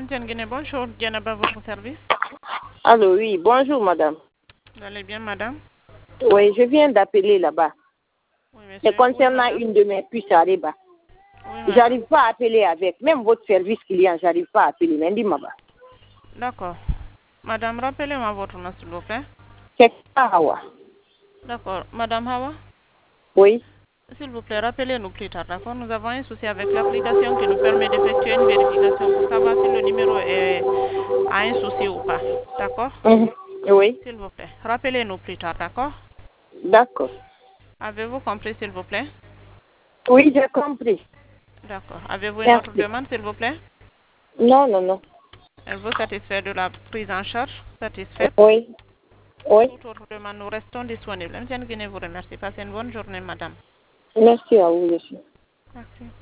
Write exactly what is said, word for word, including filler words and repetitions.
Bonjour, Diana, votre service. Allô, oui, bonjour madame. Vous allez bien, madame? Oui, je viens d'appeler là-bas. Oui, monsieur. C'est concernant Oui, une de mes puces à Reba. Oui, J'arrive pas à appeler avec. Même votre service client, j'arrive pas à appeler. Lundi, maman. D'accord. Madame, rappelez-moi votre nom, s'il vous plaît. C'est Hawa. D'accord. Madame Hawa? Oui. S'il vous plaît, rappelez-nous plus tard, d'accord? Nous avons un souci avec l'application qui nous permet d'effectuer une vérification pour savoir si le numéro est... a un souci ou pas. D'accord? Mhm. Oui. S'il vous plaît. Rappelez-nous plus tard, d'accord? D'accord. Avez-vous compris, s'il vous plaît? Oui, j'ai compris. D'accord. Avez-vous une autre Merci. demande, s'il vous plaît? Non, non, non. Elle vous satisfait de la prise en charge? Satisfaite? Oui. Oui. Toute autre demande, nous restons disponibles. M. Nguyen vous remercie. Passez une bonne journée, madame. Merci à vous, monsieur. Merci.